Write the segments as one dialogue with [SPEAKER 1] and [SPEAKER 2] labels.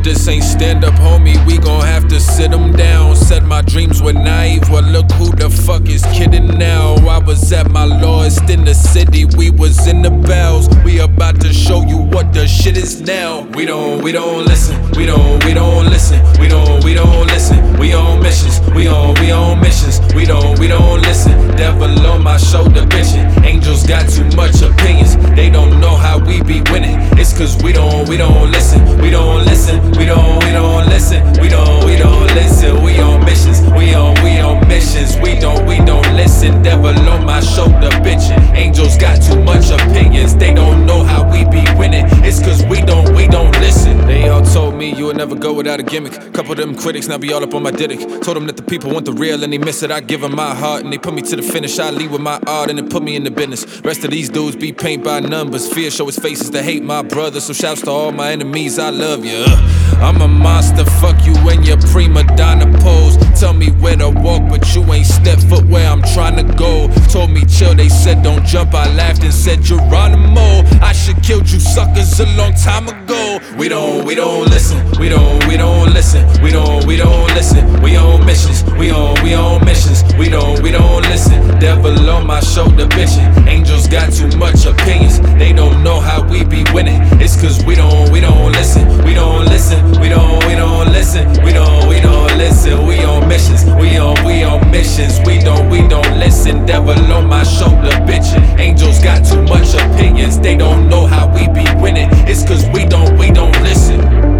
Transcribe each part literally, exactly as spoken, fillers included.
[SPEAKER 1] this ain't stand up, homie, we gon' have to sit them down. Said my dreams were naive, well look who the fuck is kidding now. I was at my lowest in the city, we was in the bells. We about to show you what the shit is now. We don't, we don't listen, we don't, we don't listen, we don't, we don't listen. We on missions, we on, we on missions. We don't, we don't listen. Devil on my shoulder bitching. Angels got too much opinions. They don't know how we be winning. It's cause we don't, we don't listen. We don't listen. We don't, we don't listen. We don't, we don't listen. We on missions. We on, we on missions. We don't, we don't listen. Devil on my shoulder bitching. Angels got too much opinions. They don't know how we be winning. It's cause we don't, we don't listen. They all told me you would never go without a gimmick. Couple of them critics now be all up on my dick. Told them that the people want the real and they miss it. I give them my heart and they put me to the finish. I lead with my art and they put me in the business. Rest of these dudes be paint by numbers. Fear show his faces to hate my brother. So shouts to all my enemies, I love you. I'm a monster, fuck you and your prima donna pose. Tell me where to walk, but you ain't step foot where I'm trying to go. Told me chill, they said don't jump. I laughed and said Geronimo, I should killed you suckers a long time ago. We don't, we don't listen. We don't, we don't listen. We don't, we don't listen. We on missions. We on, we on missions. We don't, we don't listen. Devil on my shoulder bitching. Angels got too much opinions. They don't know how we be winning. It's cause we don't, we don't listen. We don't listen. We don't, we don't listen. We don't, we don't listen. We on missions. We on, we on missions. We don't, we don't listen. Devil on my shoulder bitching. Angels got too much opinions. They don't know how we be winning. It's cause we don't, we don't listen.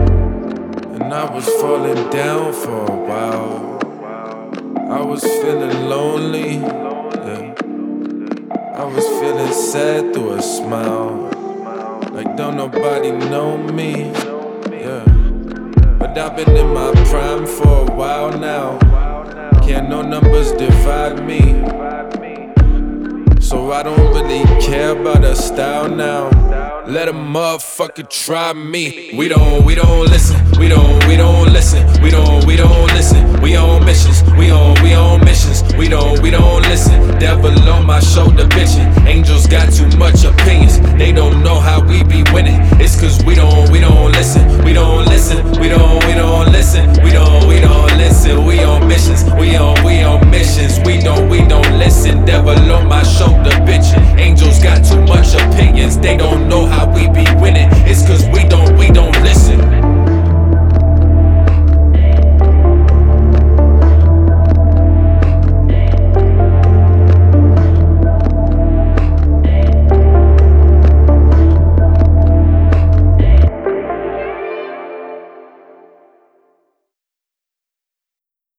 [SPEAKER 1] And I was falling down for a while. I was feeling lonely, yeah. I was feeling sad through a smile. Like don't nobody know me, yeah. But I've been in my prime for a while now. Can't no numbers divide me. So I don't really care about a style now. Let a motherfucker try me. We don't, we don't listen. We don't, we don't listen. We don't, we don't listen. We on missions. We on, we on missions. We don't, we don't listen. Devil on my shoulder bitching. Angels got too much opinions. They don't know how we be winning. It's cause we don't, we don't listen. We don't listen. We don't.